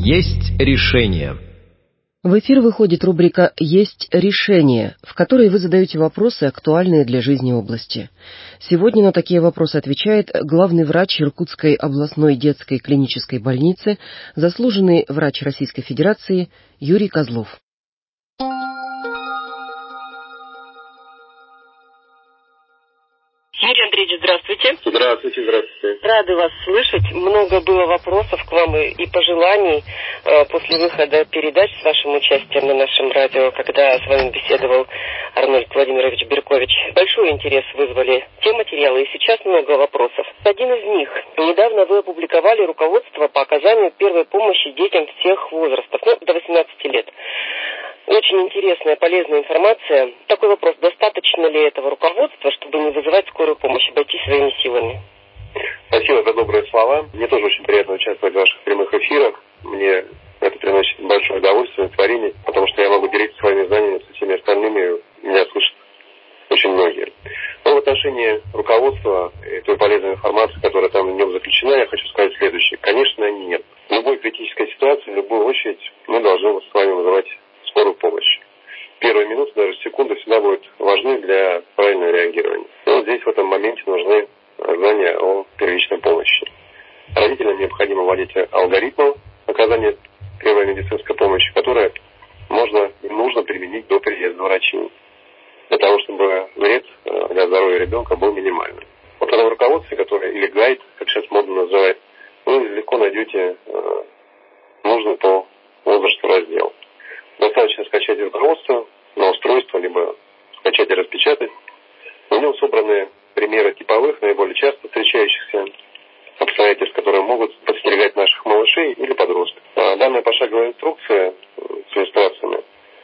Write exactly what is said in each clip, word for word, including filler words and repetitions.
Есть решение. В эфир выходит рубрика «Есть решение», в которой вы задаете вопросы, актуальные для жизни области. Сегодня на такие вопросы отвечает главный врач Иркутской областной детской клинической больницы, заслуженный врач Российской Федерации Юрий Козлов. Юрий Андреевич, здравствуйте. Здравствуйте, здравствуйте. Рады вас слышать. Много было вопросов к вам и, и пожеланий э, после выхода передач с вашим участием на нашем радио, когда с вами беседовал Арнольд Владимирович Беркович. Большой интерес вызвали те материалы, и сейчас много вопросов. Один из них. Недавно вы опубликовали руководство по оказанию первой помощи детям всех возрастов, ну, до восемнадцати лет. Очень интересная, полезная информация. Такой вопрос, достаточно ли этого руководства, чтобы не вызывать скорую помощь, обойтись своими силами? Спасибо за добрые слова. Мне тоже очень приятно участвовать в ваших прямых эфирах. Мне это приносит большое удовольствие, творение, потому что я могу делиться своими знаниями со всеми остальными. Меня слышат очень многие. Но в отношении руководства и той полезной информации, которая там в нем заключена, я хочу сказать следующее. Конечно, нет. В любой критической ситуации, в любую очередь, мы должны с вами вызывать скорую помощь. Первые минуты, даже секунды всегда будут важны для правильного реагирования. И вот здесь в этом моменте нужны знания о первичной помощи. Родителям необходимо владеть алгоритмом оказания первой медицинской помощи, которое можно и нужно применить до приезда врачей, для того, чтобы вред для здоровья ребенка был минимальным. Вот в этом руководстве, которое, или гайд, как сейчас модно называть, вы легко найдете нужный по возрасту раздел. Достаточно скачать руководство на устройство, либо скачать и распечатать. В нем собраны примеры типовых, наиболее часто встречающихся обстоятельств, которые могут подстерегать наших малышей или подростков. Данная пошаговая инструкция с иллюстрациями,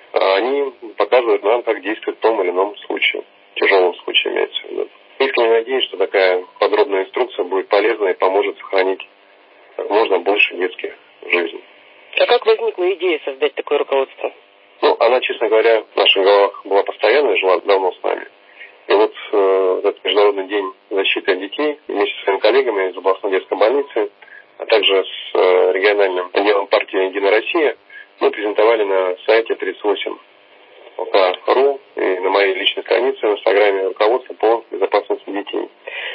они показывают нам, как действовать в том или ином случае. В тяжелом случае имеется в виду. Искренне надеюсь, что такая подробная инструкция будет полезна и поможет сохранить как можно больше детских жизней. А как возникла идея создать такое руководство? Ну, она, честно говоря, в наших головах была постоянно и жила давно с нами. И вот э, этот Международный день защиты детей вместе с своими коллегами из областной детской больницы, а также с э, региональным отделом партии «Единая Россия» мы презентовали на сайте тридцать восемь точка ру и на моей личной странице в Инстаграме руководство по безопасности детей.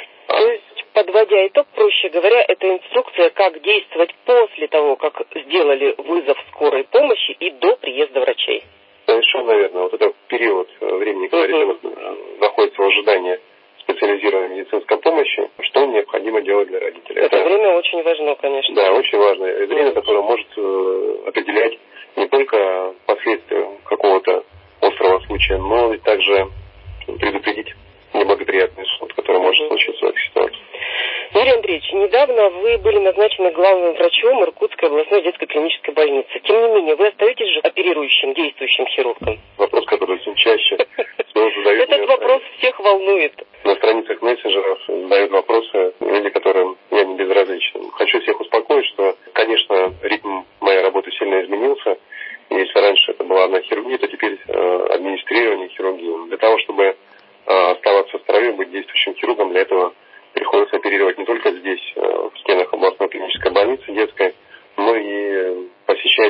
То есть, подводя итог, проще говоря, это инструкция, как действовать после того, как сделали вызов скорой помощи и до приезда врачей. Совершенно верно. Вот это период времени, когда uh-huh. ребенок находится в ожидании специализированной медицинской помощи, что необходимо делать для родителей. Это, это время очень важно, конечно. Да, очень важно. Это время, которое может определять не только последствия какого-то острого случая, но и также предупредить неблагоприятный исход, который может uh-huh. случиться в этой ситуации. Юрий Андреевич, недавно вы были назначены главным врачом Иркутской областной детской клинической больницы. Тем не менее, вы остаетесь же оперирующим, действующим хирургом. Вопрос, который очень чаще задают. Этот вопрос всех волнует. На страницах мессенджеров задают вопросы люди, которым я не безразличен. Хочу всех успокоить, что, конечно, ритм моей работы сильно изменился. Если раньше это была одна хирургия, то теперь администрирование хирургии. Для того, чтобы оставаться в строю, быть действующим хирургом, для этого приходится оперировать не только здесь, в стенах областной клинической больницы детской, но и посещать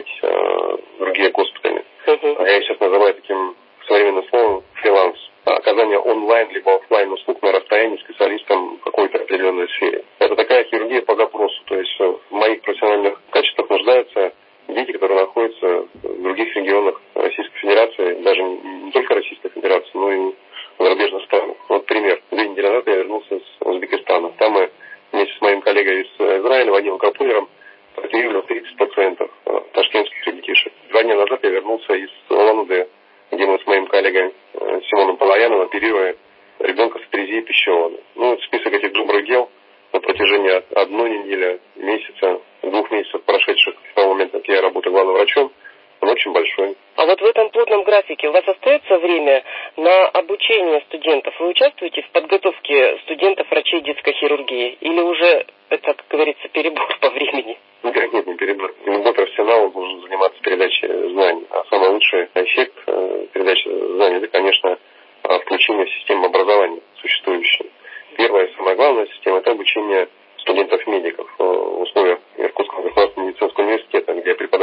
другие госпитали. Uh-huh. Я сейчас называю таким современным словом фриланс. Оказание онлайн либо офлайн услуг на расстоянии специалистам в какой-то определенной сфере. Это такая хирургия по запросу. То есть в моих профессиональных качествах нуждаются дети, которые находятся в других регионах Российской Федерации, даже не только Российской Федерации, но и в зарубежных странах. Вот пример. Две недели назад я вернулся из Узбекистана. Там мы вместе с моим коллегой из Израиля, Вадимом Капулером, оперировали тридцать пациентов ташкентских ребятишек. Два дня назад я вернулся из Улан-Удэ, где мы с моим коллегой Симоном Палаяновым оперировали ребенка с атрезией пищевода. Ну, вот список этих добрых дел на протяжении одной недели, месяца, двух месяцев, прошедших с того момента, как я работаю главным врачом, он очень большой. А вот в этом плотном графике у вас остается время на обучение студентов? Вы участвуете в подготовке студентов врачей детской хирургии? Или уже это, как говорится, перебор по времени? Никак нет, не перебор. Любой профессионал должен заниматься передачей знаний. А самый лучший эффект передачи знаний – это, конечно, включение в систему образования существующей. Первая и самая главная система – это обучение студентов-медиков в условиях Иркутского государственного медицинского университета, где я преподаю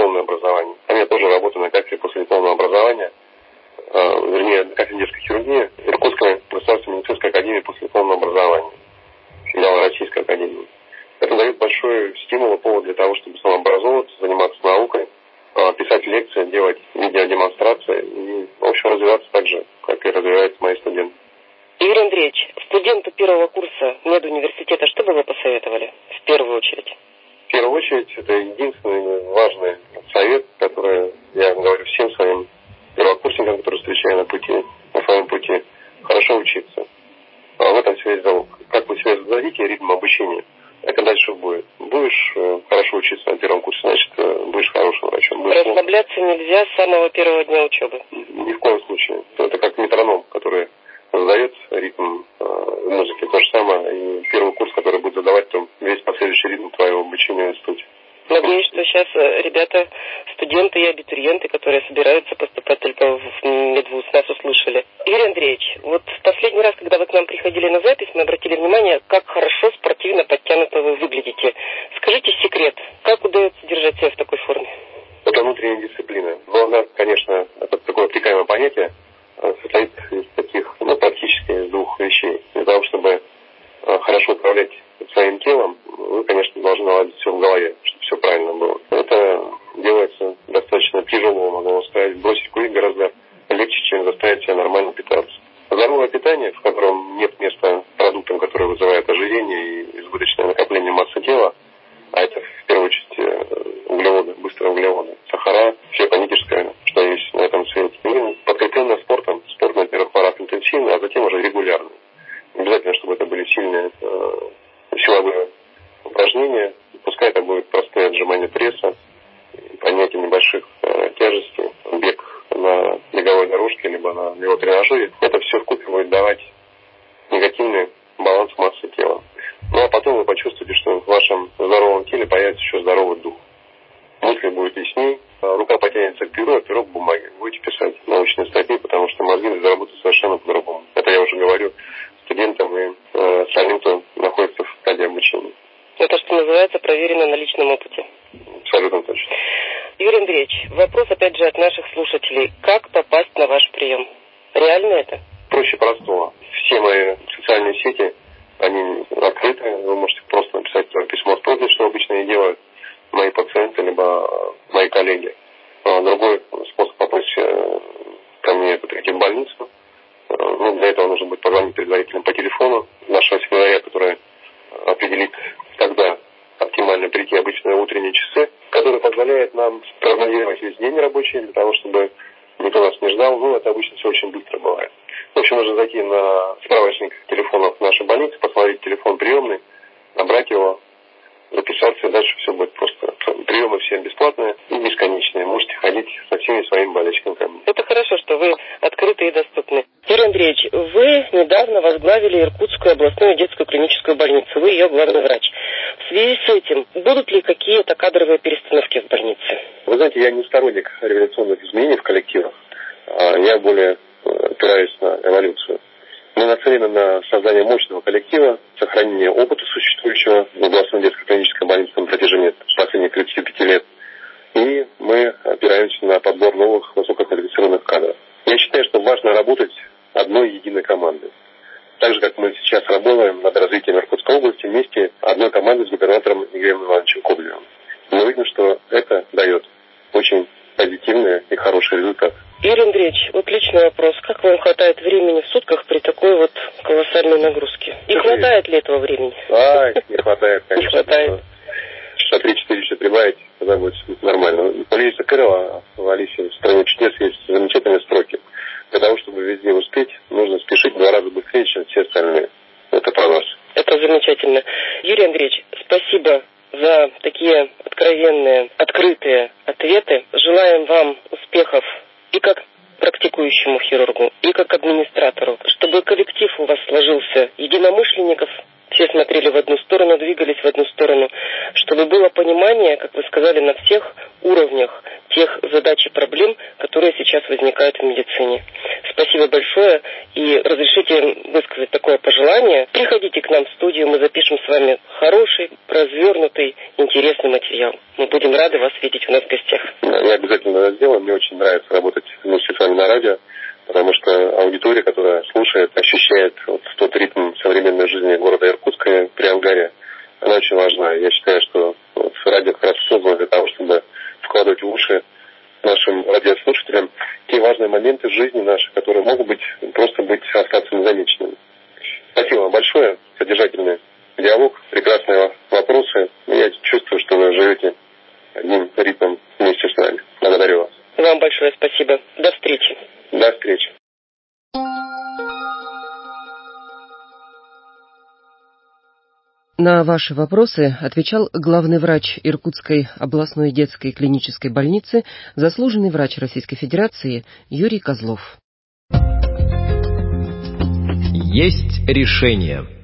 дипломное образование. А я тоже работаю на кафедре последипломного образования, э, вернее, на кафедре детской хирургии Иркутской государственной медицинской академии последипломного образования, филиала Российской академии. Это дает большой стимул и повод для того, чтобы самообразовываться, заниматься наукой, писать лекции, делать видеодемонстрации и, в общем, развиваться так же, как и развиваются мои студенты. Юрий Андреевич, студенту первого курса медуниверситета что бы вы посоветовали в первую очередь? В первую очередь, это единственный важный совет, который я говорю всем своим первокурсникам, которые встречаю на пути, на своем пути, хорошо учиться. А в этом связь залог. Как вы себя зададите ритм обучения, это дальше будет. Будешь э, хорошо учиться на первом курсе, значит, э, будешь хорошим врачом. Будешь... Расслабляться нельзя с самого первого дня учебы? Ни в коем случае. Это как метроном, который задает ритм э, музыки. То же самое и первый курс, который будет задавать там, весь последующий ритм твоего обучения в институте. Надеюсь, что сейчас ребята, студенты и абитуриенты, которые собираются поступать только в медвуз, нас услышали. Юрий Андреевич, вот в последний раз, когда вы к нам приходили на запись, мы обратили внимание, как хорошо спортивно подтянуто вы выглядите. Скажите секрет, как удается держать себя в такой форме? Это внутренняя дисциплина. Но она, конечно, это такое обтекаемое понятие, состоит из таких, ну, практически из двух вещей. Для того, чтобы хорошо управлять своим телом, вы, конечно, должны наладить все в голове, чтобы все правильно было. Это делается достаточно тяжело, могу вам сказать. Бросить курить гораздо легче, чем заставить себя нормально питаться. Здоровое питание, в котором нет места продуктам, которые вызывают ожирение и избыточное накопление массы тела, а это в первую очередь углеводы, быстрые углеводы, сахара, все паническое, что есть на этом свете. И подкрепленно спортом, спорт на первых порах интенсивно, а затем уже регулярно. Обязательно, чтобы это были сильные э, силовые упражнения, пускай это будет простое отжимание пресса, поднятие небольших э, тяжестей, бег на беговой дорожке, либо на велотренажере. Это все вкупе будет давать негативный баланс массы тела. Ну а потом вы почувствуете, что в вашем здоровом теле появится еще здоровый дух. Мысли будут ясней, рука потянется к перу, а перо к бумаге. Будете писать научные статьи, потому что мозги заработают совершенно по-другому. Это я уже говорю студентам и э, остальным, кто находится в стадии обучения. Это, что называется, проверено на личном опыте. Абсолютно точно. Юрий Андреевич, вопрос опять же от наших слушателей. Как попасть на ваш прием? Реально это? Проще простого. Все мои социальные сети, они открыты. Вы можете просто написать письмо с просьбой, что обычно и делают мои пациенты, либо мои коллеги. Другой способ попасть ко мне — это прийти в больницу. Ну, для этого нужно будет позвонить предварительно по телефону нашего секретаря, который определит, когда оптимально прийти, обычно в утренние часы, который позволяет нам прогнозировать весь день рабочий, для того, чтобы никто нас не ждал. Ну, это обычно все очень быстро бывает. В общем, нужно зайти на справочник телефонов нашей больницы, посмотреть телефон приемный, набрать его, записаться, и дальше все будет просто. Приемы все бесплатные и бесконечные. Можете ходить со всеми своими болельщиками ко мне. Это хорошо, что вы открыты и доступны. Юрий Андреевич, вы недавно возглавили Иркутскую областную детскую клиническую больницу. Вы ее главный врач. В связи с этим, будут ли какие-то кадровые перестановки в больнице? Вы знаете, я не сторонник революционных изменений в коллективах. Я более опираюсь на эволюцию. Мы нацелены на создание мощного коллектива, сохранение опыта существующего в областной детской клинической больнице на протяжении последних тридцати пяти лет. И мы опираемся на подбор новых высококвалифицированных кадров. Я считаю, что важно работать одной единой командой. Так же, как мы сейчас работаем над развитием Иркутской области вместе одной командой с губернатором Игорем Ивановичем Коблевым. Мы видим, что это дает очень позитивные и хорошие результаты. Юрий Андреевич, вот личный вопрос. Как вам хватает времени в сутках при такой вот колоссальной нагрузке? И Как хватает ли этого времени? А, не хватает, конечно. Не хватает. Часа три-четыре еще прибавить, тогда будет нормально. У Ларисы Крылова в «Алисе в стране чудес» есть замечательные строки. Для того, чтобы везде успеть, нужно спешить в два раза быстрее, чем все остальные. Это про вас. Это замечательно. Юрий Андреевич, спасибо за такие откровенные, открытые ответы. Желаем вам успехов и как практикующему хирургу, и как администратору, чтобы коллектив у вас сложился единомышленников, все смотрели в одну сторону, двигались в одну сторону, чтобы было понимание, как вы сказали, на всех уровнях тех задач и проблем, которые сейчас сейчас возникают в медицине. Спасибо большое. И разрешите высказать такое пожелание. Приходите к нам в студию, мы запишем с вами хороший, развернутый, интересный материал. Мы будем рады вас видеть у нас в гостях. Я обязательно это сделаю. Мне очень нравится работать вместе с вами на радио, потому что аудитория, которая слушает, ощущает вот тот ритм современной жизни города Иркутска при Ангаре, она очень важна. Я считаю, что вот радио как раз создано для того, чтобы вкладывать в уши нашим радиослушателям те важные моменты жизни нашей, которые могут быть просто быть остаться незамеченными. Спасибо вам большое. Содержательный диалог, прекрасные вопросы. Я чувствую, что вы живете одним ритмом вместе с нами. Благодарю вас. Вам большое спасибо. До встречи. До встречи. На ваши вопросы отвечал главный врач Иркутской областной детской клинической больницы, заслуженный врач Российской Федерации Юрий Козлов. Есть решение.